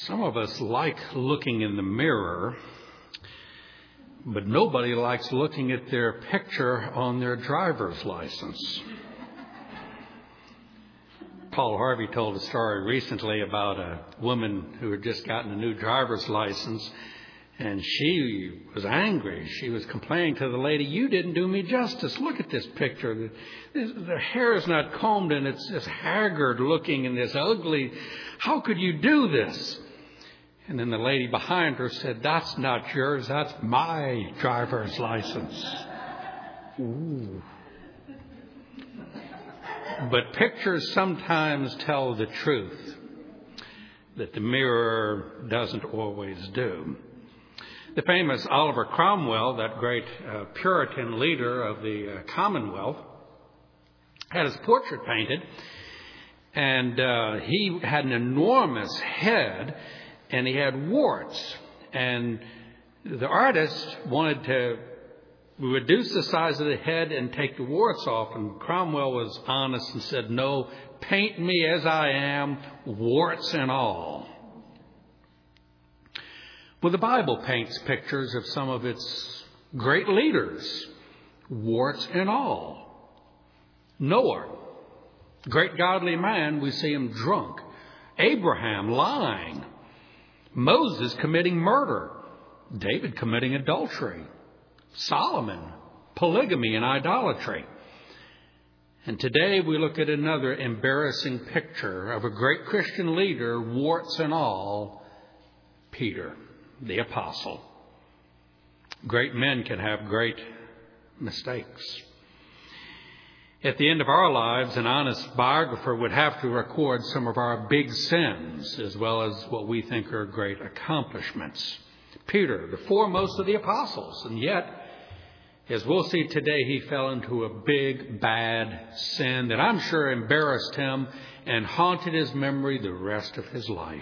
Some of us like looking in the mirror, but nobody likes looking at their picture on their driver's license. Paul Harvey told a story recently about a woman who had just gotten a new driver's license, and she was angry. She was complaining to the lady, "You didn't do me justice. Look at this picture. The hair is not combed, and it's just haggard looking and it's ugly. How could you do this?" And then the lady behind her said, "That's not yours. That's my driver's license." Ooh. But pictures sometimes tell the truth that the mirror doesn't always do. The famous Oliver Cromwell, that great Puritan leader of the Commonwealth, had his portrait painted, and he had an enormous head, and he had warts. And the artist wanted to reduce the size of the head and take the warts off, and Cromwell was honest and said, "No, paint me as I am, warts and all." Well, the Bible paints pictures of some of its great leaders, warts and all. Noah, great godly man, we see him drunk. Abraham lying. Moses committing murder. David committing adultery. Solomon, polygamy and idolatry. And today we look at another embarrassing picture of a great Christian leader, warts and all, Peter, the apostle. Great men can have great mistakes. At the end of our lives, an honest biographer would have to record some of our big sins as well as what we think are great accomplishments. Peter, the foremost of the apostles, and yet, as we'll see today, he fell into a big, bad sin that I'm sure embarrassed him and haunted his memory the rest of his life.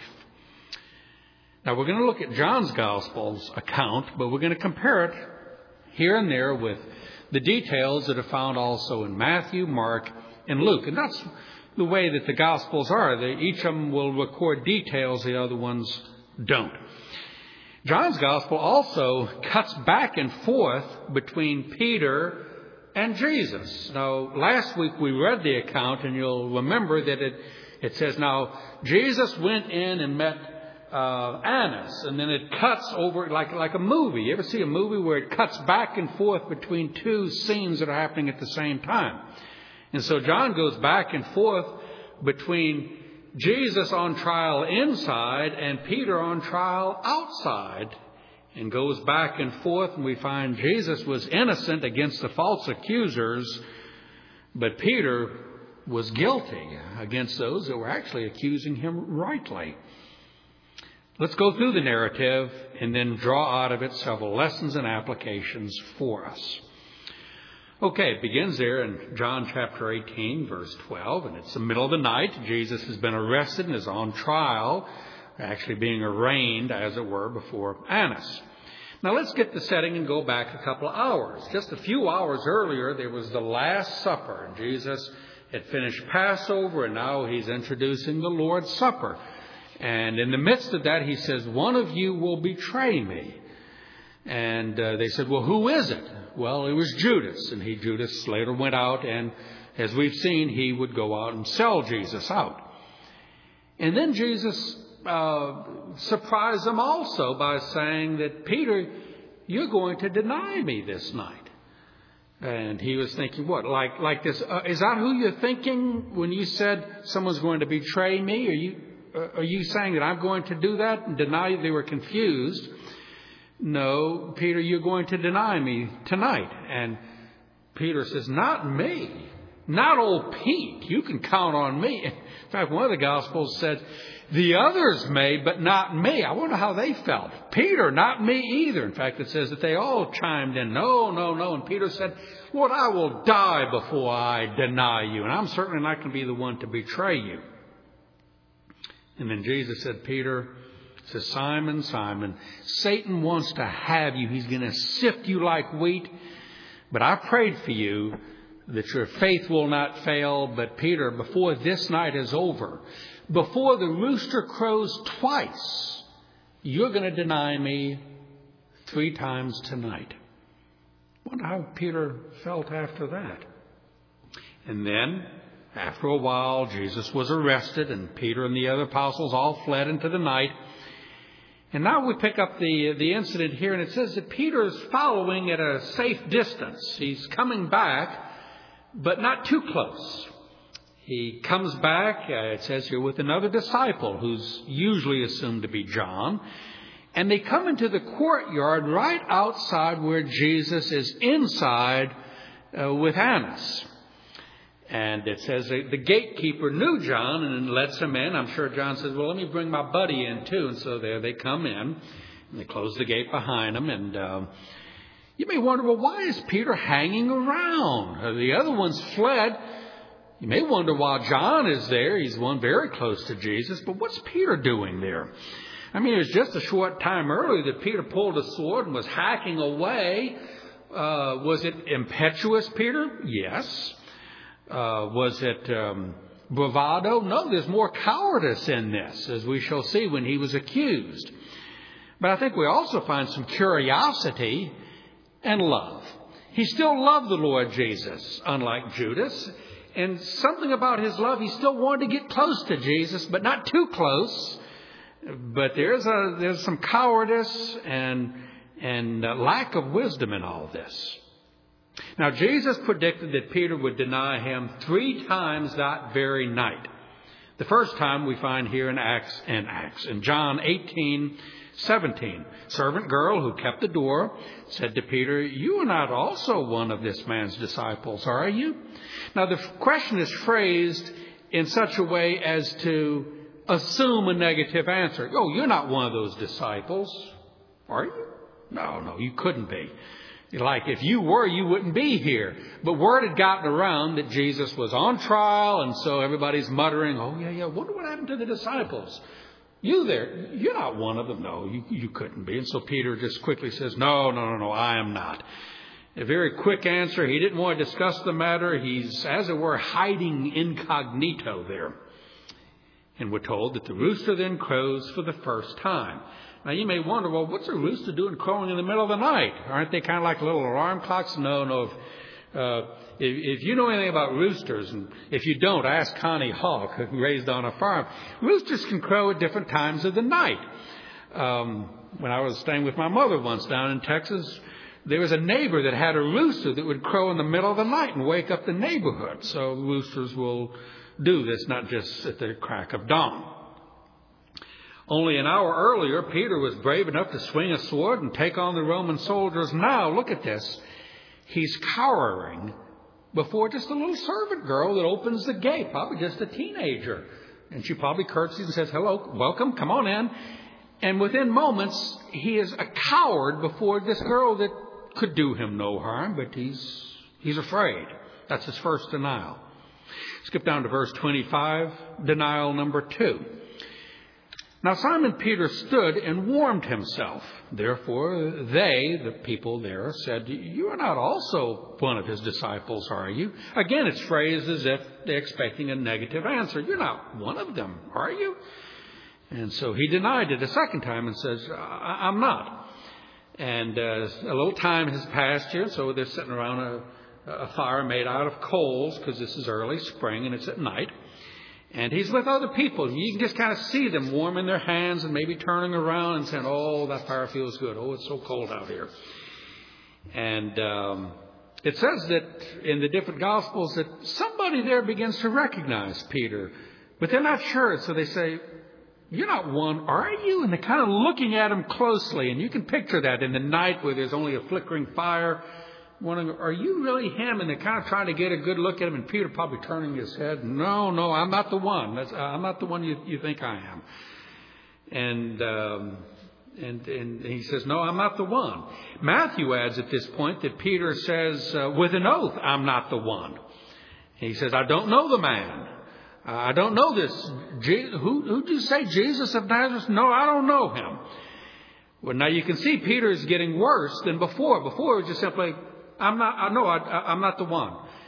Now, we're going to look at John's Gospel's account, but we're going to compare it here and there with the details that are found also in Matthew, Mark, and Luke. And that's the way that the Gospels are. Each of them will record details, the other ones don't. John's Gospel also cuts back and forth between Peter and Jesus. Now, last week we read the account, and you'll remember that it says, now, Jesus went in and met Annas, and then it cuts over like a movie. You ever see a movie where it cuts back and forth between two scenes that are happening at the same time? And so John goes back and forth between Jesus on trial inside and Peter on trial outside, and goes back and forth, and we find Jesus was innocent against the false accusers, but Peter was guilty against those that were actually accusing him rightly. Let's go through the narrative and then draw out of it several lessons and applications for us. Okay, it begins there in John chapter 18, verse 12, and it's the middle of the night. Jesus has been arrested and is on trial, actually being arraigned, as it were, before Annas. Now let's get the setting and go back a couple of hours. Just a few hours earlier, there was the Last Supper, and Jesus had finished Passover, and now he's introducing the Lord's Supper. And in the midst of that, he says, "One of you will betray me." And they said, "Well, who is it?" Well, it was Judas. And Judas later went out, and as we've seen, he would go out and sell Jesus out. And then Jesus surprised them also by saying that, "Peter, you're going to deny me this night." And he was thinking, what, like this? Is that who you're thinking when you said someone's going to betray me? Are you saying that I'm going to do that and deny you? They were confused. "No, Peter, you're going to deny me tonight." And Peter says, "Not me. Not old Pete. You can count on me." In fact, one of the Gospels said, "The others may, but not me." I wonder how they felt. "Peter, not me either." In fact, it says that they all chimed in, "No, no, no." And Peter said, "Lord, I will die before I deny you. And I'm certainly not going to be the one to betray you." And then Jesus said, "Peter," says, "Simon, Simon, Satan wants to have you. He's going to sift you like wheat. But I prayed for you that your faith will not fail. But Peter, before this night is over, before the rooster crows twice, you're going to deny me 3 times tonight. I wonder how Peter felt after that. And then, after a while, Jesus was arrested, and Peter and the other apostles all fled into the night. And now we pick up the incident here, and it says that Peter is following at a safe distance. He's coming back, but not too close. He comes back, it says here, with another disciple, who's usually assumed to be John. And they come into the courtyard right outside where Jesus is inside with Annas. And it says the gatekeeper knew John and lets him in. I'm sure John says, well, let me bring my buddy in too. And so there they come in. And they close the gate behind them. And you may wonder, well, why is Peter hanging around? The other ones fled. You may wonder why John is there. He's one very close to Jesus. But what's Peter doing there? I mean, it was just a short time earlier that Peter pulled a sword and was hacking away. Was it impetuous, Peter? Yes. Was it bravado? No, there's more cowardice in this, as we shall see when he was accused. But I think we also find some curiosity and love. He still loved the Lord Jesus, unlike Judas. And something about his love, he still wanted to get close to Jesus, but not too close. But there's some cowardice and lack of wisdom in all this. Now, Jesus predicted that Peter would deny him 3 times that very night. The first time we find here in Acts. In John 18:17, servant girl who kept the door said to Peter, you are not also one of this man's disciples, are you? Now, the question is phrased in such a way as to assume a negative answer. Oh, you're not one of those disciples, are you? No, you couldn't be. Like, if you were, you wouldn't be here. But word had gotten around that Jesus was on trial, and so everybody's muttering, oh, yeah, wonder what happened to the disciples. You there, you're not one of them. No, you couldn't be. And so Peter just quickly says, no, I am not. A very quick answer. He didn't want to discuss the matter. He's, as it were, hiding incognito there. And we're told that the rooster then crows for the first time. Now, you may wonder, well, what's a rooster doing crowing in the middle of the night? Aren't they kind of like little alarm clocks? No. If you know anything about roosters, and if you don't, ask Connie Hawk, who raised on a farm. Roosters can crow at different times of the night. When I was staying with my mother once down in Texas, there was a neighbor that had a rooster that would crow in the middle of the night and wake up the neighborhood. So roosters will do this, not just at the crack of dawn. Only an hour earlier, Peter was brave enough to swing a sword and take on the Roman soldiers. Now, look at this. He's cowering before just a little servant girl that opens the gate, probably just a teenager. And she probably curtsies and says, hello, welcome, come on in. And within moments, he is a coward before this girl that could do him no harm, but he's afraid. That's his first denial. Skip down to verse 25, denial number 2. Now Simon Peter stood and warmed himself. Therefore they, the people there, said, you are not also one of his disciples, are you? Again, it's phrased as if they're expecting a negative answer. You're not one of them, are you? And so he denied it a second time and says, I'm not. And a little time has passed here, so they're sitting around a fire made out of coals, because this is early spring and it's at night. And he's with other people. You can just kind of see them warming their hands and maybe turning around and saying, oh, that fire feels good. Oh, it's so cold out here. And it says that in the different Gospels that somebody there begins to recognize Peter, but they're not sure. So they say, you're not one, are you? And they're kind of looking at him closely. And you can picture that in the night where there's only a flickering fire. Wondering, are you really him? And they're kind of trying to get a good look at him. And Peter probably turning his head. No, I'm not the one. I'm not the one you think I am. And he says, no, I'm not the one. Matthew adds at this point that Peter says, with an oath, I'm not the one. And he says, I don't know the man. I don't know this. Who did you say? Jesus of Nazareth? No, I don't know him. Well, now you can see Peter is getting worse than before. Before it was just simply, I'm not the one.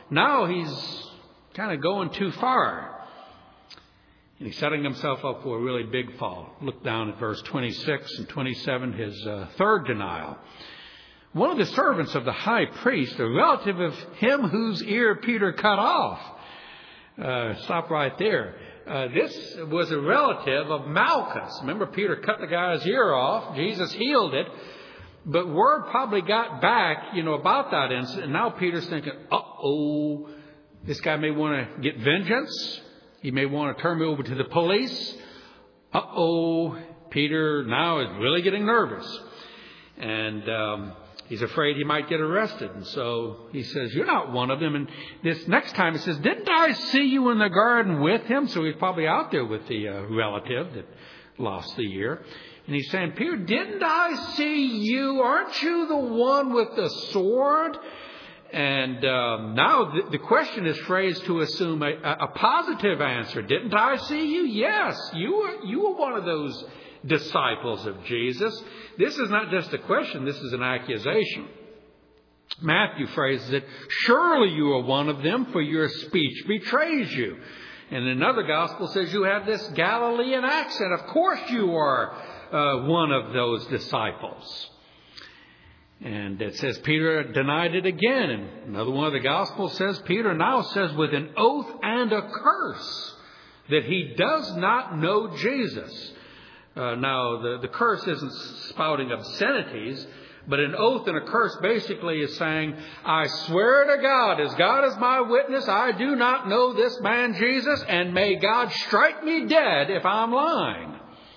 now he's kind of going too far. And he's setting himself up for a really big fall. Look down at verse 26 and 27, his third denial. One of the servants of the high priest, a relative of him whose ear Peter cut off. Stop right there. This was a relative of Malchus. Remember, Peter cut the guy's ear off. Jesus healed it. But word probably got back, about that incident. And now Peter's thinking, uh-oh, this guy may want to get vengeance. He may want to turn me over to the police. Uh-oh, Peter now is really getting nervous. And he's afraid he might get arrested. And so he says, you're not one of them. And this next time he says, didn't I see you in the garden with him? So he's probably out there with the relative that lost the ear. And he's saying, Peter, didn't I see you? Aren't you the one with the sword? And now the question is phrased to assume a positive answer. Didn't I see you? Yes, you were one of those disciples of Jesus. This is not just a question, this is an accusation. Matthew phrases it, surely you are one of them, for your speech betrays you. And another gospel says you have this Galilean accent. Of course you are one of those disciples. And it says Peter denied it again. And another one of the Gospels says Peter now says with an oath and a curse that he does not know Jesus. Now, the curse isn't spouting obscenities, but an oath and a curse basically is saying, I swear to God, as God is my witness, I do not know this man Jesus, and may God strike me dead if I'm lying.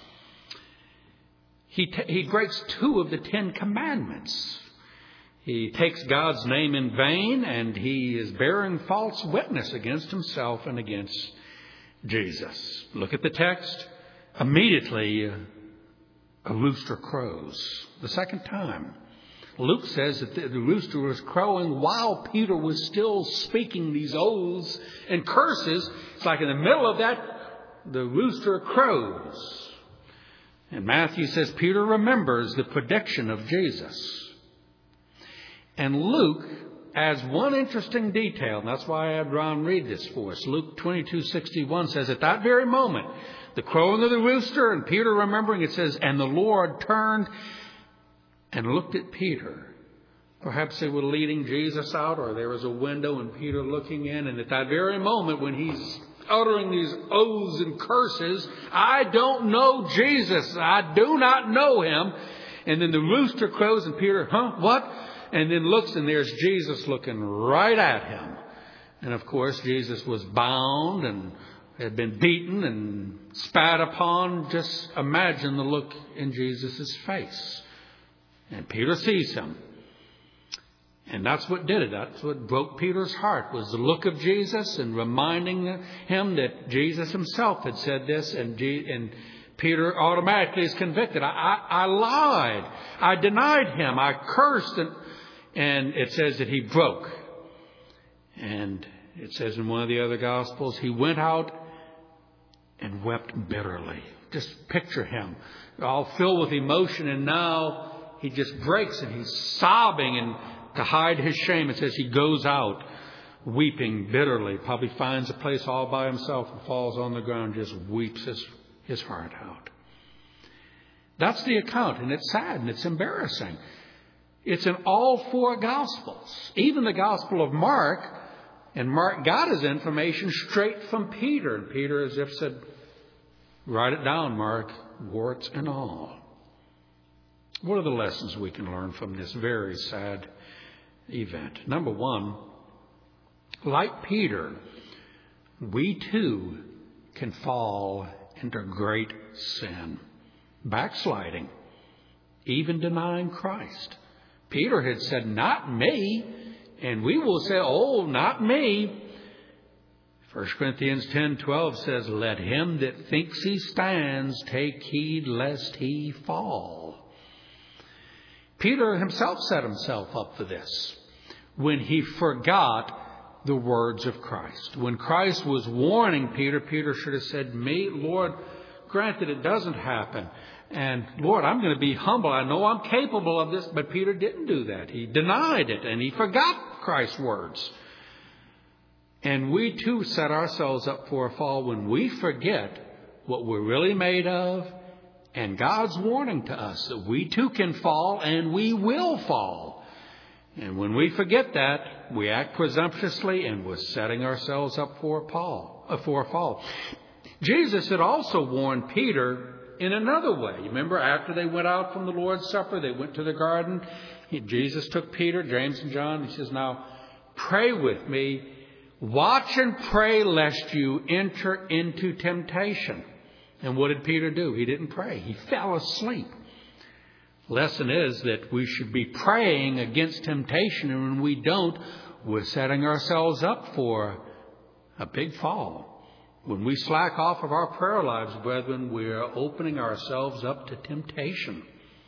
He breaks 2 of the 10 commandments. He takes God's name in vain, and he is bearing false witness against himself and against Jesus. Look at the text. Immediately, a rooster crows. The second time. Luke says that the rooster was crowing while Peter was still speaking these oaths and curses. It's like in the middle of that, the rooster crows. And Matthew says Peter remembers the prediction of Jesus. And Luke adds one interesting detail, and that's why I had Ron read this for us. Luke 22:61 says, at that very moment, the crowing of the rooster and Peter remembering, it says, and the Lord turned and looked at Peter. Perhaps they were leading Jesus out, or there was a window and Peter looking in, and at that very moment when he's uttering these oaths and curses, I don't know Jesus. I do not know him. And then the rooster crows and Peter, what? And then looks and there's Jesus looking right at him. And of course, Jesus was bound and had been beaten and spat upon. Just imagine the look in Jesus' face. And Peter sees him. And that's what did it. That's what broke Peter's heart, was the look of Jesus and reminding him that Jesus himself had said this. And Peter automatically is convicted. I lied. I denied him. I cursed. And it says that he broke. And it says in one of the other Gospels, he went out and wept bitterly. Just picture him, all filled with emotion. And now he just breaks and he's sobbing, and to hide his shame, it says he goes out weeping bitterly, probably finds a place all by himself and falls on the ground, just weeps his heart out. That's the account, and it's sad and it's embarrassing. It's in all 4 Gospels, even the Gospel of Mark, and Mark got his information straight from Peter. And Peter, as if said, write it down, Mark, warts and all. What are the lessons we can learn from this very sad event? Number 1, like Peter, we too can fall into great sin, backsliding, even denying Christ. Peter had said, not me. And we will say, oh, not me. 1 Corinthians 10:12 says, let him that thinks he stands take heed lest he fall. Peter himself set himself up for this when he forgot the words of Christ. When Christ was warning Peter, Peter should have said, me, Lord, grant that it doesn't happen. And Lord, I'm going to be humble. I know I'm capable of this. But Peter didn't do that. He denied it and he forgot Christ's words. And we too set ourselves up for a fall when we forget what we're really made of, and God's warning to us that we too can fall and we will fall. And when we forget that, we act presumptuously and we're setting ourselves up for a fall. Jesus had also warned Peter in another way. You remember after they went out from the Lord's Supper, they went to the garden. Jesus took Peter, James, and John. He says, now pray with me. Watch and pray lest you enter into temptation. And what did Peter do? He didn't pray. He fell asleep. Lesson is that we should be praying against temptation, and when we don't, we're setting ourselves up for a big fall. When we slack off of our prayer lives, brethren, we are opening ourselves up to temptation.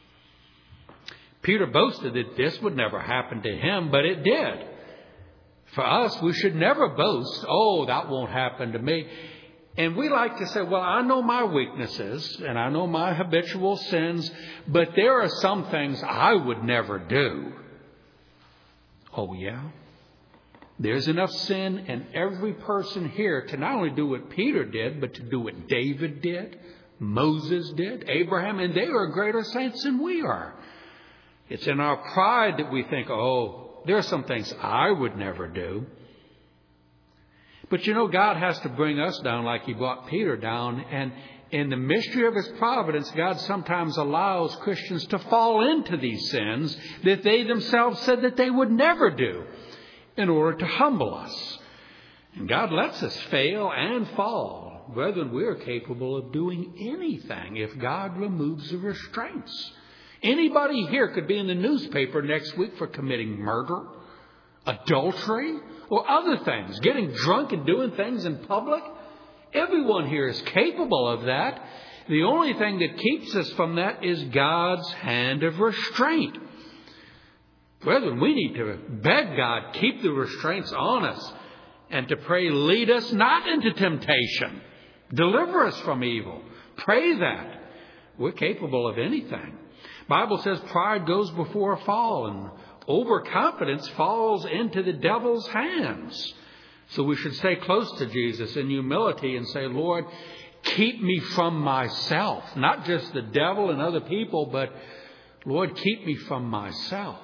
Peter boasted that this would never happen to him, but it did. For us, we should never boast, oh, that won't happen to me. And we like to say, well, I know my weaknesses and I know my habitual sins, but there are some things I would never do. Oh, yeah? There's enough sin in every person here to not only do what Peter did, but to do what David did, Moses did, Abraham, and they are greater saints than we are. It's in our pride that we think, oh, there are some things I would never do. But you know, God has to bring us down like He brought Peter down. And in the mystery of His providence, God sometimes allows Christians to fall into these sins that they themselves said that they would never do in order to humble us. And God lets us fail and fall. Brethren, we are capable of doing anything if God removes the restraints. Anybody here could be in the newspaper next week for committing murder, adultery, or other things, getting drunk and doing things in public. Everyone here is capable of that. The only thing that keeps us from that is God's hand of restraint. Brethren, we need to beg God, keep the restraints on us, and to pray, lead us not into temptation. Deliver us from evil. Pray that. We're capable of anything. The Bible says pride goes before a fall, and overconfidence falls into the devil's hands. So we should stay close to Jesus in humility and say, Lord, keep me from myself. Not just the devil and other people, but Lord, keep me from myself.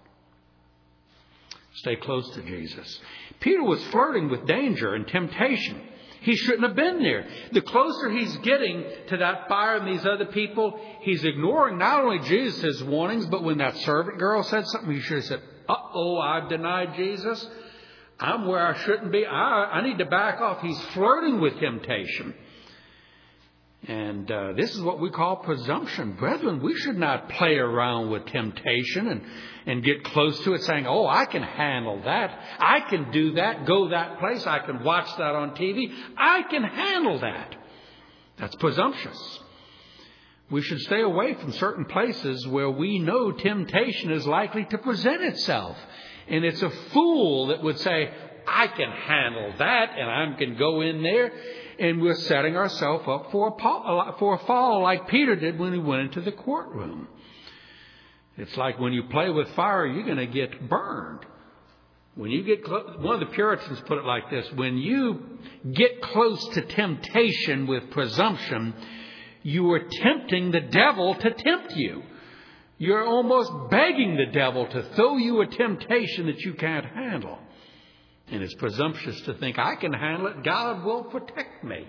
Stay close to Jesus. Peter was flirting with danger and temptation. He shouldn't have been there. The closer he's getting to that fire and these other people, he's ignoring not only Jesus' warnings, but when that servant girl said something, he should have said, uh-oh, I've denied Jesus. I'm where I shouldn't be. I need to back off. He's flirting with temptation. And this is what we call presumption. Brethren, we should not play around with temptation and get close to it saying, oh, I can handle that. I can do that, go that place. I can watch that on TV. I can handle that. That's presumptuous. We should stay away from certain places where we know temptation is likely to present itself. And it's a fool that would say, I can handle that and I can go in there. And we're setting ourselves up for a fall like Peter did when he went into the courtroom. It's like when you play with fire, you're going to get burned. When you get one of the Puritans put it like this: when you get close to temptation with presumption, you are tempting the devil to tempt you. You're almost begging the devil to throw you a temptation that you can't handle. And it's presumptuous to think, I can handle it, God will protect me.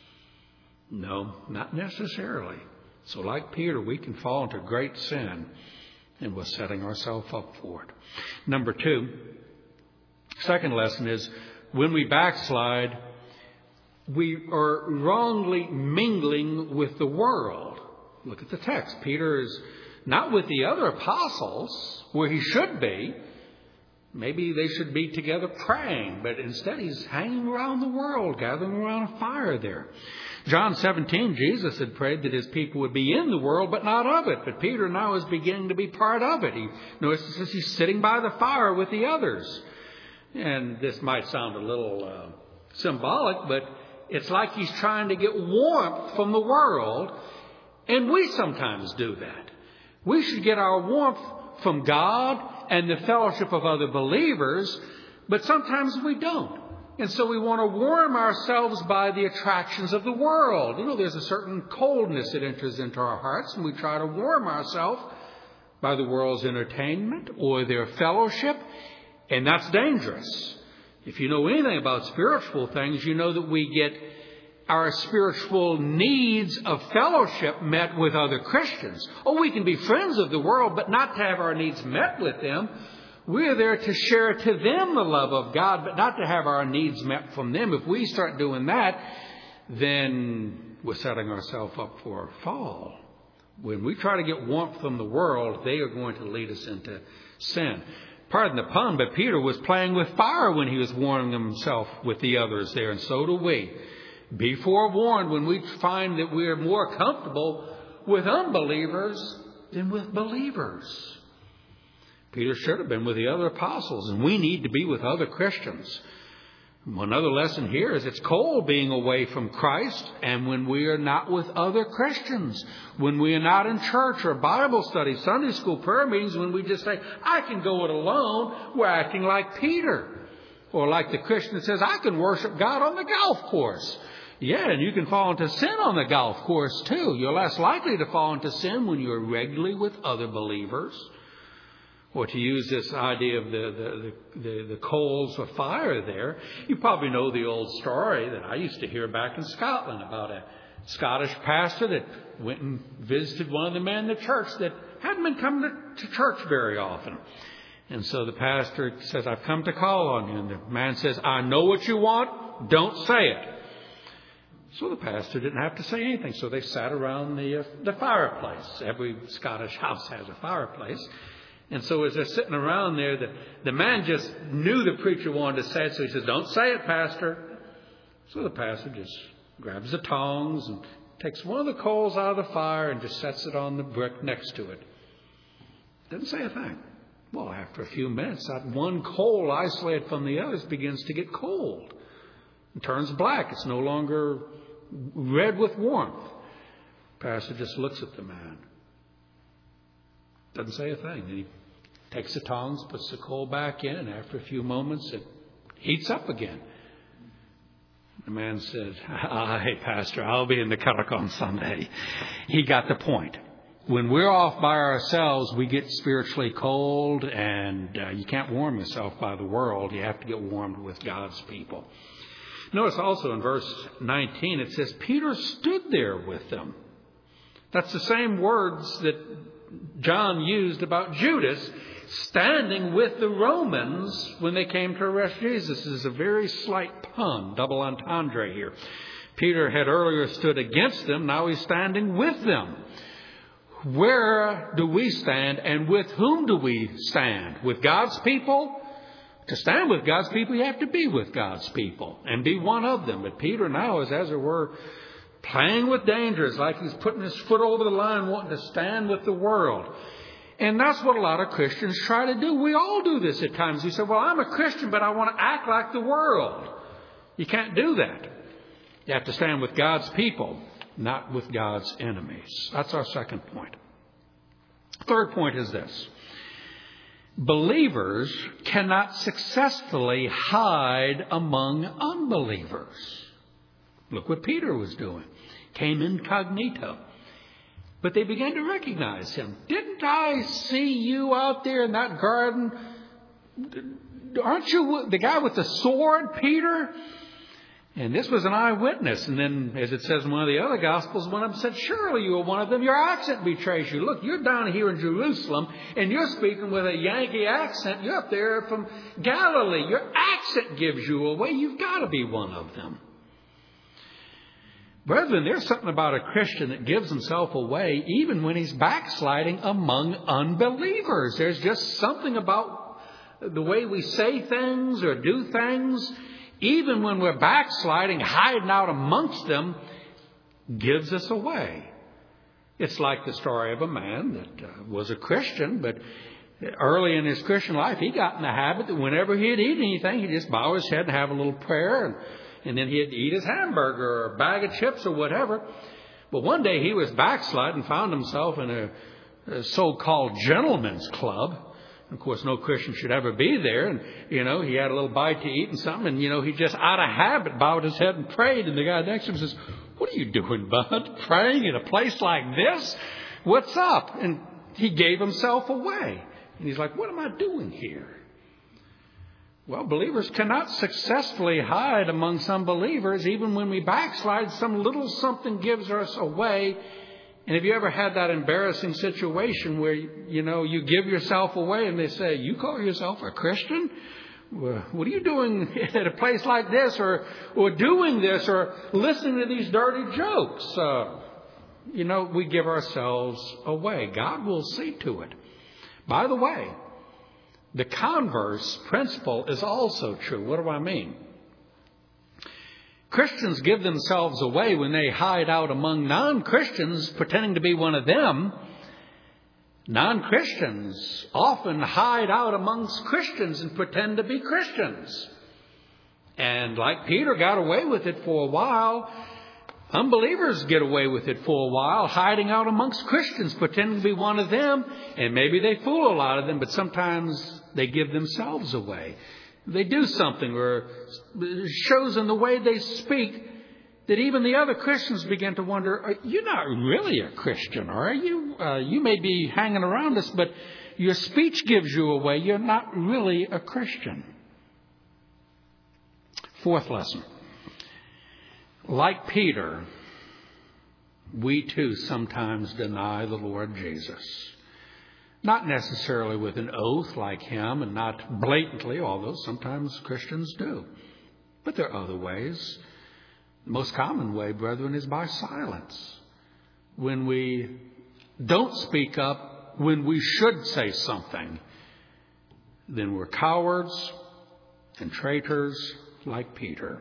No, not necessarily. So like Peter, we can fall into great sin, and we're setting ourselves up for it. Number 2, second lesson is, when we backslide, we are wrongly mingling with the world. Look at the text. Peter is not with the other apostles, where he should be. Maybe they should be together praying, but instead he's hanging around the world, gathering around a fire there. John 17, Jesus had prayed that his people would be in the world, but not of it. But Peter now is beginning to be part of it. He notices he's sitting by the fire with the others. And this might sound a little symbolic, but it's like he's trying to get warmth from the world. And we sometimes do that. We should get our warmth from God and the fellowship of other believers, but sometimes we don't. And so we want to warm ourselves by the attractions of the world. There's a certain coldness that enters into our hearts, and we try to warm ourselves by the world's entertainment or their fellowship, and that's dangerous. If you know anything about spiritual things, you know that we get our spiritual needs of fellowship met with other Christians. We can be friends of the world, but not to have our needs met with them. We're there to share to them the love of God, but not to have our needs met from them. If we start doing that, then we're setting ourselves up for a fall. When we try to get warmth from the world, they are going to lead us into sin. Pardon the pun, but Peter was playing with fire when he was warming himself with the others there, and so do we. Be forewarned when we find that we're more comfortable with unbelievers than with believers. Peter should have been with the other apostles, and we need to be with other Christians. Another lesson here is it's cold being away from Christ and when we are not with other Christians, when we are not in church or Bible study, Sunday school, prayer meetings, when we just say, I can go it alone, we're acting like Peter. Or like the Christian that says, I can worship God on the golf course. Yeah, and you can fall into sin on the golf course too. You're less likely to fall into sin when you're regularly with other believers. Or to use this idea of the coals of fire there, you probably know the old story that I used to hear back in Scotland about a Scottish pastor that went and visited one of the men in the church that hadn't been coming to church very often. And so the pastor says, I've come to call on you. And the man says, I know what you want. Don't say it. So the pastor didn't have to say anything. So they sat around the fireplace. Every Scottish house has a fireplace. And so as they're sitting around there, the man just knew the preacher wanted to say it. So he says, don't say it, pastor. So the pastor just grabs the tongs and takes one of the coals out of the fire and just sets it on the brick next to it. Doesn't say a thing. Well, after a few minutes, that one coal isolated from the others begins to get cold. It turns black. It's no longer red with warmth. The pastor just looks at the man. Doesn't say a thing. Then he takes the tongs, puts the coal back in, and after a few moments, it heats up again. The man says, hey, pastor, I'll be in the Kirk on Sunday. He got the point. When we're off by ourselves, we get spiritually cold, and you can't warm yourself by the world. You have to get warmed with God's people. Notice also in verse 19, it says, Peter stood there with them. That's the same words that John used about Judas standing with the Romans when they came to arrest Jesus. This is a very slight pun, double entendre here. Peter had earlier stood against them. Now he's standing with them. Where do we stand and with whom do we stand? With God's people? To stand with God's people, you have to be with God's people and be one of them. But Peter now is, as it were, playing with dangers, like he's putting his foot over the line, wanting to stand with the world. And that's what a lot of Christians try to do. We all do this at times. You say, well, I'm a Christian, but I want to act like the world. You can't do that. You have to stand with God's people, not with God's enemies. That's our second point. Third point is this. Believers cannot successfully hide among unbelievers. Look what Peter was doing. Came incognito. But they began to recognize him. Didn't I see you out there in that garden? Aren't you the guy with the sword, Peter? And this was an eyewitness. And then, as it says in one of the other Gospels, one of them said, surely you are one of them. Your accent betrays you. Look, you're down here in Jerusalem, and you're speaking with a Yankee accent. You're up there from Galilee. Your accent gives you away. You've got to be one of them. Brethren, there's something about a Christian that gives himself away even when he's backsliding among unbelievers. There's just something about the way we say things or do things, even when we're backsliding, hiding out amongst them, gives us away. It's like the story of a man that was a Christian, but early in his Christian life, he got in the habit that whenever he'd eat anything, he'd just bow his head and have a little prayer, and then he'd eat his hamburger or a bag of chips or whatever. But one day he was backsliding and found himself in a so-called gentleman's club. Of course, no Christian should ever be there. And, he had a little bite to eat and something. And, he just out of habit bowed his head and prayed. And the guy next to him says, "What are you doing, bud? Praying in a place like this? What's up?" And he gave himself away. And he's like, "What am I doing here?" Well, believers cannot successfully hide amongst unbelievers. Even when we backslide, some little something gives us away. And have you ever had that embarrassing situation where, you give yourself away and they say, "You call yourself a Christian? Well, what are you doing at a place like this or doing this or listening to these dirty jokes?" We give ourselves away. God will see to it. By the way, the converse principle is also true. What do I mean? Christians give themselves away when they hide out among non-Christians pretending to be one of them. Non-Christians often hide out amongst Christians and pretend to be Christians. And like Peter got away with it for a while, unbelievers get away with it for a while, hiding out amongst Christians, pretending to be one of them. And maybe they fool a lot of them, but sometimes they give themselves away. They do something or it shows in the way they speak that even the other Christians begin to wonder, "You're not really a Christian, are you? You may be hanging around us, but your speech gives you away. You're not really a Christian." Fourth lesson. Like Peter, we too sometimes deny the Lord Jesus. Not necessarily with an oath like him and not blatantly, although sometimes Christians do. But there are other ways. The most common way, brethren, is by silence. When we don't speak up when we should say something, then we're cowards and traitors like Peter.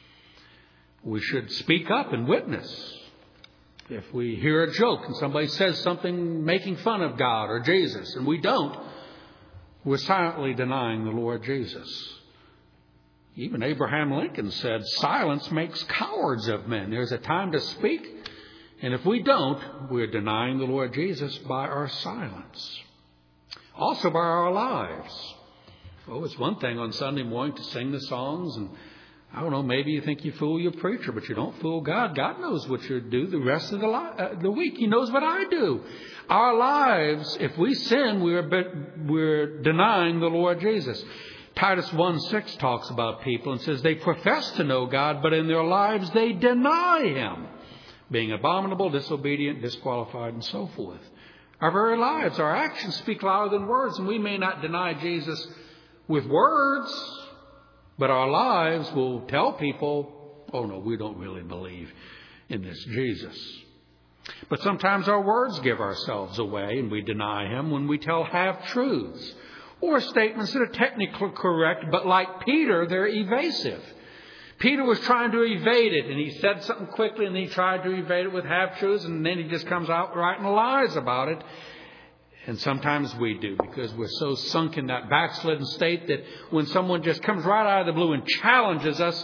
We should speak up and witness. If we hear a joke and somebody says something making fun of God or Jesus and we don't, we're silently denying the Lord Jesus. Even Abraham Lincoln said, "Silence makes cowards of men." There's a time to speak, and if we don't, we're denying the Lord Jesus by our silence. Also by our lives. Oh, it's one thing on Sunday morning to sing the songs and I don't know, maybe you think you fool your preacher, but you don't fool God. God knows what you do the rest of the week. He knows what I do. Our lives, if we sin, we're denying the Lord Jesus. Titus 1:6 talks about people and says they profess to know God, but in their lives they deny Him, being abominable, disobedient, disqualified, and so forth. Our very lives, our actions speak louder than words, and we may not deny Jesus with words, but our lives will tell people, "Oh no, we don't really believe in this Jesus." But sometimes our words give ourselves away and we deny Him when we tell half-truths or statements that are technically correct, but like Peter, they're evasive. Peter was trying to evade it, and he said something quickly, and he tried to evade it with half-truths, and then he just comes out writing lies about it. And sometimes we do, because we're so sunk in that backslidden state that when someone just comes right out of the blue and challenges us,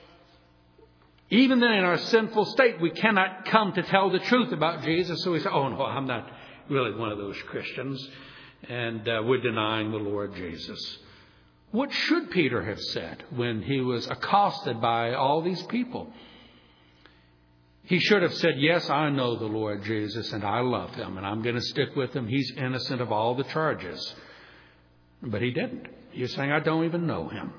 even then in our sinful state, we cannot come to tell the truth about Jesus. So we say, "Oh no, I'm not really one of those Christians." And we're denying the Lord Jesus. What should Peter have said when he was accosted by all these people? He should have said, "Yes, I know the Lord Jesus and I love Him and I'm going to stick with Him. He's innocent of all the charges." But he didn't. He was saying, "I don't even know Him."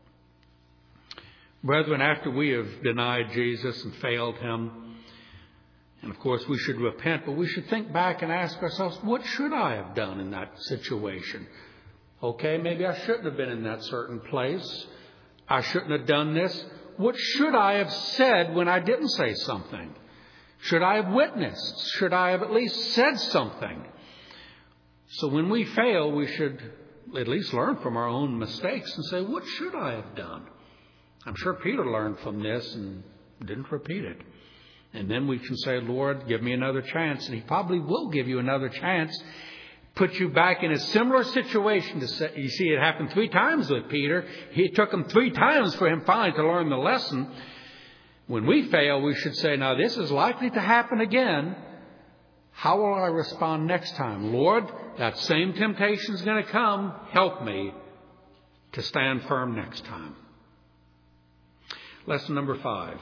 Brethren, after we have denied Jesus and failed Him, and of course we should repent, but we should think back and ask ourselves, what should I have done in that situation? Okay, maybe I shouldn't have been in that certain place. I shouldn't have done this. What should I have said when I didn't say something? Should I have witnessed? Should I have at least said something? So when we fail, we should at least learn from our own mistakes and say, what should I have done? I'm sure Peter learned from this and didn't repeat it. And then we can say, "Lord, give me another chance." And He probably will give you another chance. Put you back in a similar situation. You see, it happened 3 times with Peter. It took him 3 times for him finally to learn the lesson. When we fail, we should say, "Now this is likely to happen again. How will I respond next time? Lord, that same temptation is going to come. Help me to stand firm next time. Lesson number 5.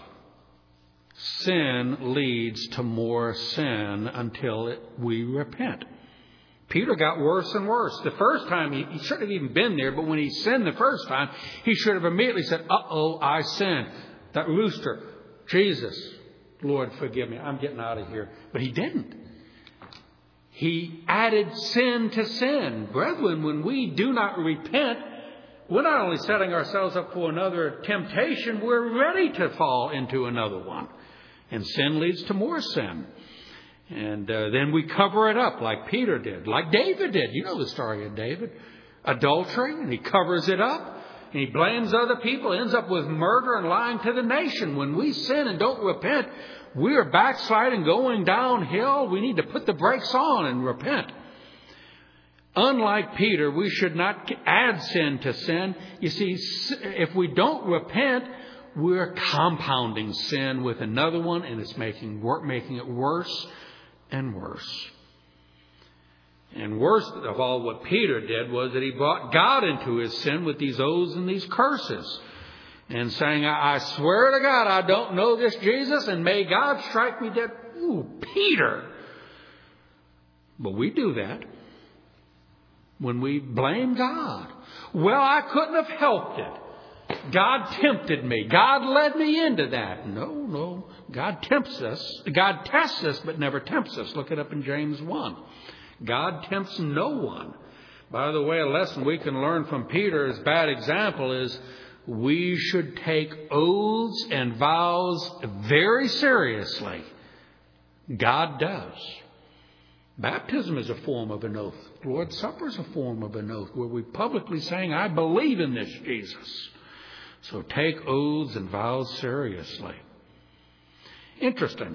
Sin leads to more sin until we repent. Peter got worse and worse. The first time, he shouldn't have even been there, but when he sinned the first time, he should have immediately said, uh-oh, I sinned. That rooster, Jesus, Lord, forgive me, I'm getting out of here. But he didn't. He added sin to sin. Brethren, when we do not repent, we're not only setting ourselves up for another temptation, we're ready to fall into another one. And sin leads to more sin. And then we cover it up like Peter did, like David did. You know the story of David. Adultery, and he covers it up. And he blames other people, ends up with murder and lying to the nation. When we sin and don't repent, we are backsliding, going downhill. We need to put the brakes on and repent. Unlike Peter, we should not add sin to sin. You see, if we don't repent, we're compounding sin with another one, and it's making it worse and worse. And worst of all, what Peter did was that he brought God into his sin with these oaths and these curses. And saying, I swear to God, I don't know this Jesus, and may God strike me dead. Ooh, Peter. But we do that when we blame God. Well, I couldn't have helped it. God tempted me. God led me into that. No. God tempts us. God tests us, but never tempts us. Look it up in James 1. God tempts no one. By the way, a lesson we can learn from Peter's bad example is we should take oaths and vows very seriously. God does. Baptism is a form of an oath. Lord's Supper is a form of an oath where we're publicly saying, I believe in this Jesus. So take oaths and vows seriously. Interesting.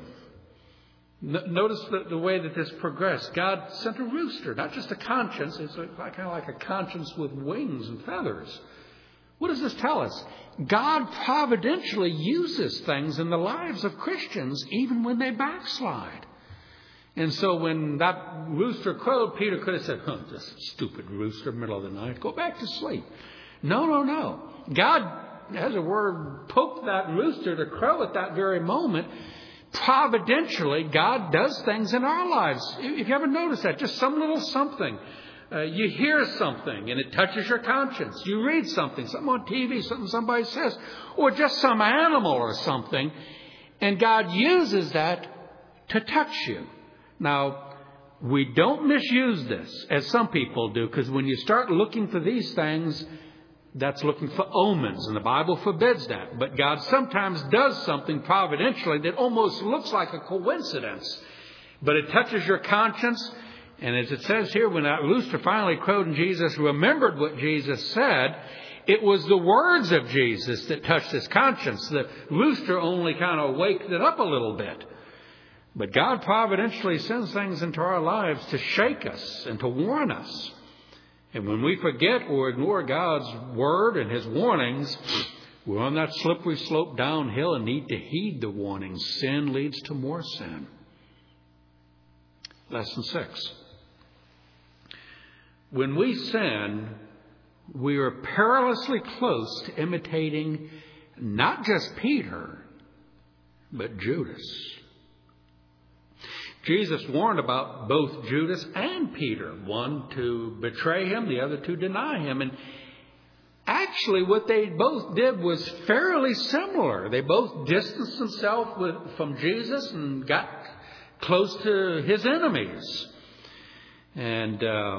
Notice the way that this progressed. God sent a rooster, not just a conscience. It's kind of like a conscience with wings and feathers. What does this tell us? God providentially uses things in the lives of Christians even when they backslide. And so when that rooster crowed, Peter could have said, this stupid rooster, middle of the night, go back to sleep. No. God, as a word, poked that rooster to crow at that very moment. Providentially, God does things in our lives. If you ever noticed that, just some little something. You hear something and it touches your conscience. You read something on TV, something somebody says, or just some animal or something. And God uses that to touch you. Now, we don't misuse this, as some people do, because when you start looking for these things, that's looking for omens, and the Bible forbids that. But God sometimes does something providentially that almost looks like a coincidence. But it touches your conscience, and as it says here, when that rooster finally crowed and Jesus remembered what Jesus said, it was the words of Jesus that touched his conscience. The rooster only kind of waked it up a little bit. But God providentially sends things into our lives to shake us and to warn us. And when we forget or ignore God's word and his warnings, we're on that slippery slope downhill and need to heed the warnings. Sin leads to more sin. Lesson 6. When we sin, we are perilously close to imitating not just Peter, but Judas. Jesus warned about both Judas and Peter, one to betray him, the other to deny him. And actually what they both did was fairly similar. They both distanced themselves from Jesus and got close to his enemies. And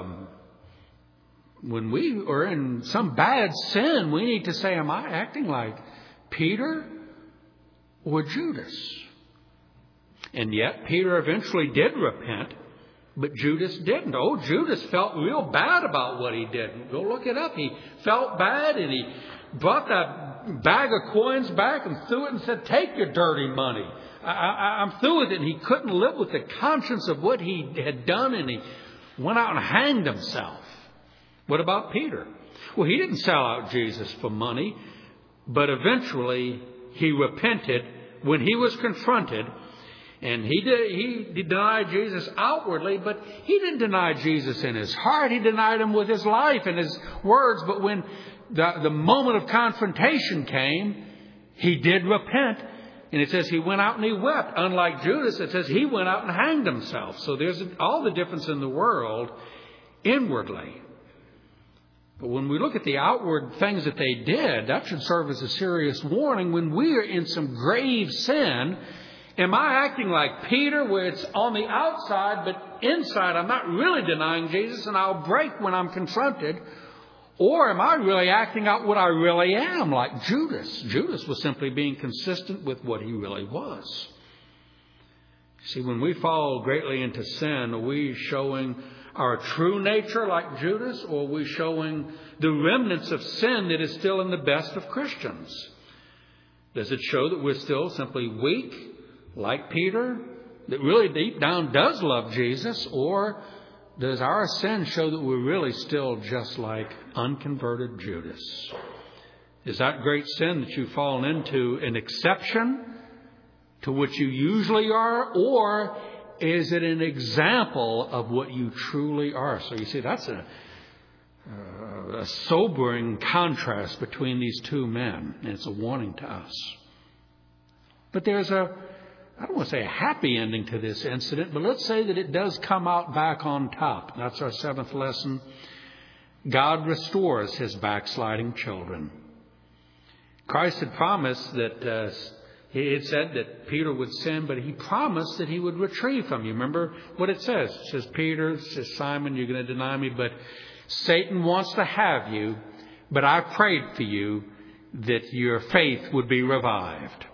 when we are in some bad sin, we need to say, am I acting like Peter or Judas? And yet, Peter eventually did repent, but Judas didn't. Oh, Judas felt real bad about what he did. Go look it up. He felt bad, and he brought that bag of coins back and threw it and said, take your dirty money. I'm through with it. And he couldn't live with the conscience of what he had done, and he went out and hanged himself. What about Peter? Well, he didn't sell out Jesus for money, but eventually he repented when he was confronted. And he denied Jesus outwardly, but he didn't deny Jesus in his heart. He denied him with his life and his words. But when the moment of confrontation came, he did repent. And it says he went out and he wept. Unlike Judas, it says he went out and hanged himself. So there's all the difference in the world inwardly. But when we look at the outward things that they did, that should serve as a serious warning. When we are in some grave sin, am I acting like Peter, where it's on the outside, but inside I'm not really denying Jesus and I'll break when I'm confronted? Or am I really acting out what I really am, like Judas? Judas was simply being consistent with what he really was. See, when we fall greatly into sin, are we showing our true nature like Judas, or are we showing the remnants of sin that is still in the best of Christians? Does it show that we're still simply weak, like Peter, that really deep down does love Jesus? Or does our sin show that we're really still just like unconverted Judas? Is that great sin that you've fallen into an exception to what you usually are? Or is it an example of what you truly are? So you see, that's a sobering contrast between these two men. And it's a warning to us. But there's I don't want to say a happy ending to this incident, but let's say that it does come out back on top. That's our seventh lesson. God restores his backsliding children. Christ had promised that he had said that Peter would sin, but he promised that he would retrieve him. You remember what it says? It says, Peter, it says, Simon, you're going to deny me, but Satan wants to have you, but I prayed for you that your faith would be revived.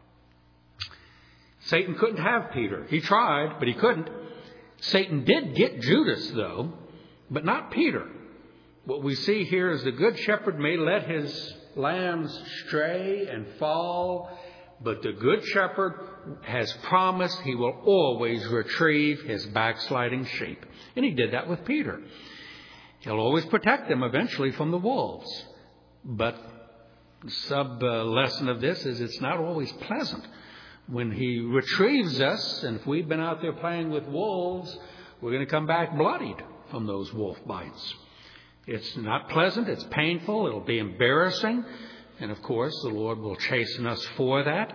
Satan couldn't have Peter. He tried, but he couldn't. Satan did get Judas, though, but not Peter. What we see here is the good shepherd may let his lambs stray and fall, but the good shepherd has promised he will always retrieve his backsliding sheep. And he did that with Peter. He'll always protect them eventually from the wolves. But the sub-lesson of this is it's not always pleasant. When he retrieves us, and if we've been out there playing with wolves, we're going to come back bloodied from those wolf bites. It's not pleasant. It's painful. It'll be embarrassing. And of course, the Lord will chasten us for that.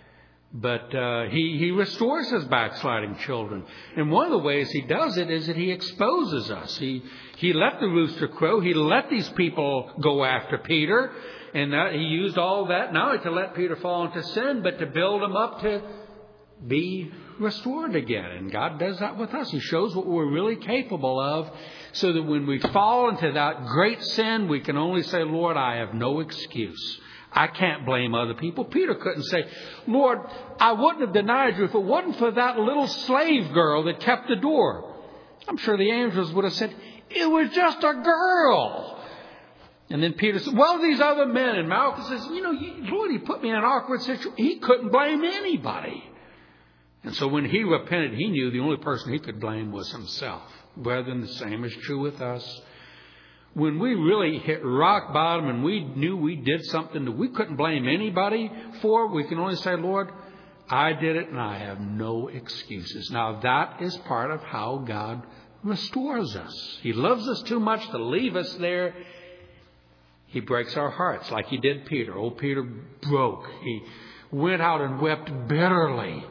But he restores his backsliding children. And one of the ways he does it is that he exposes us. He let the rooster crow. He let these people go after Peter. And he used all that not only to let Peter fall into sin, but to build him up to be restored again. And God does that with us. He shows what we're really capable of, so that when we fall into that great sin, we can only say, Lord, I have no excuse. I can't blame other people. Peter couldn't say, Lord, I wouldn't have denied you if it wasn't for that little slave girl that kept the door. I'm sure the angels would have said, it was just a girl. And then Peter said, well, these other men. And Malchus says, Lord, he put me in an awkward situation. He couldn't blame anybody. And so when he repented, he knew the only person he could blame was himself. Brethren, the same is true with us. When we really hit rock bottom and we knew we did something that we couldn't blame anybody for, we can only say, Lord, I did it and I have no excuses. Now that is part of how God restores us. He loves us too much to leave us there. He breaks our hearts like he did Peter. Old Peter broke. He went out and wept bitterly.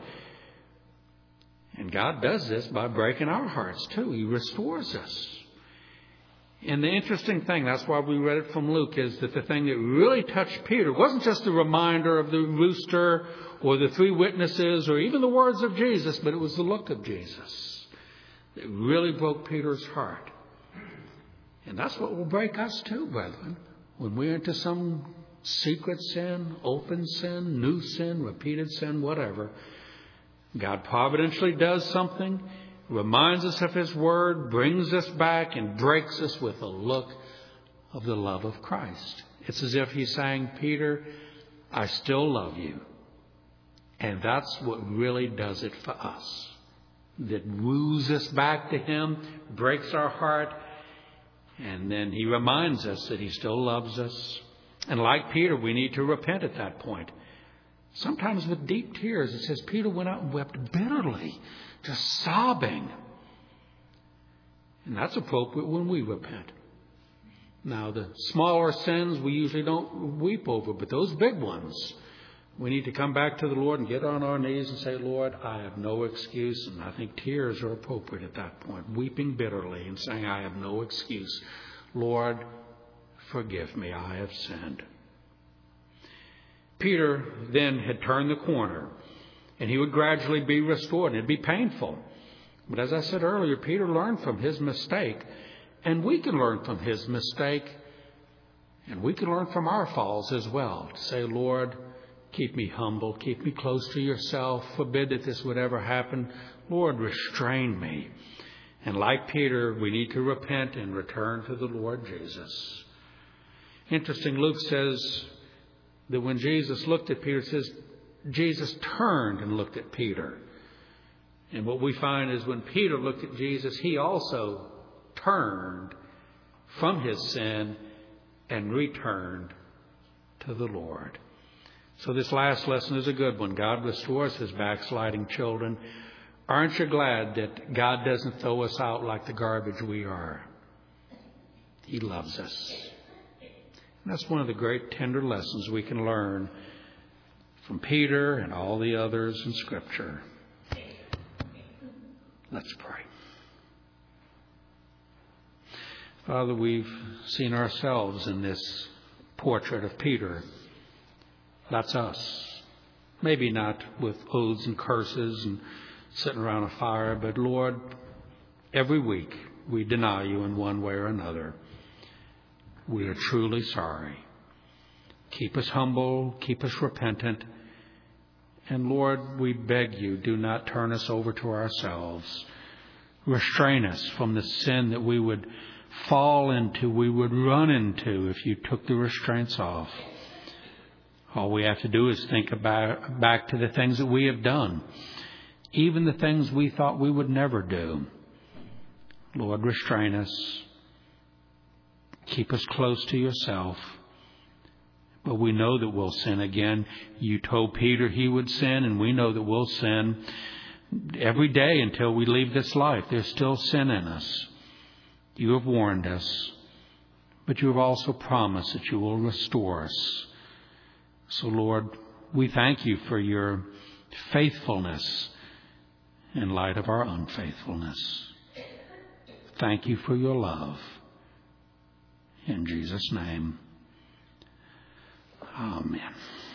And God does this by breaking our hearts too. He restores us. And the interesting thing, that's why we read it from Luke, is that the thing that really touched Peter wasn't just the reminder of the rooster or the three witnesses or even the words of Jesus, but it was the look of Jesus that really broke Peter's heart. And that's what will break us too, brethren. When we're into some secret sin, open sin, new sin, repeated sin, whatever, God providentially does something, reminds us of his word, brings us back, and breaks us with a look of the love of Christ. It's as if he's saying, Peter, I still love you. And that's what really does it for us. That woos us back to him, breaks our heart, and then he reminds us that he still loves us. And like Peter, we need to repent at that point. Sometimes with deep tears. It says Peter went out and wept bitterly, just sobbing. And that's appropriate when we repent. Now, the smaller sins we usually don't weep over, but those big ones, we need to come back to the Lord and get on our knees and say, Lord, I have no excuse. And I think tears are appropriate at that point, weeping bitterly and saying, I have no excuse. Lord, forgive me, I have sinned. Peter then had turned the corner, and he would gradually be restored, and it'd be painful. But as I said earlier, Peter learned from his mistake, and we can learn from his mistake, and we can learn from our falls as well. To say, Lord, keep me humble, keep me close to yourself, forbid that this would ever happen. Lord, restrain me. And like Peter, we need to repent and return to the Lord Jesus. Interesting, Luke says that when Jesus looked at Peter, it says Jesus turned and looked at Peter. And what we find is when Peter looked at Jesus, he also turned from his sin and returned to the Lord. So this last lesson is a good one. God restores his backsliding children. Aren't you glad that God doesn't throw us out like the garbage we are? He loves us. And that's one of the great tender lessons we can learn from Peter and all the others in Scripture. Let's pray. Father, we've seen ourselves in this portrait of Peter. That's us. Maybe not with oaths and curses and sitting around a fire, but Lord, every week we deny you in one way or another. We are truly sorry. Keep us humble, keep us repentant. And Lord, we beg you, do not turn us over to ourselves. Restrain us from the sin that we would fall into, we would run into if you took the restraints off. All we have to do is think back to the things that we have done, even the things we thought we would never do. Lord, restrain us. Keep us close to yourself. But we know that we'll sin again. You told Peter he would sin, and we know that we'll sin every day until we leave this life. There's still sin in us. You have warned us, but you have also promised that you will restore us. So, Lord, we thank you for your faithfulness in light of our unfaithfulness. Thank you for your love. In Jesus' name, amen.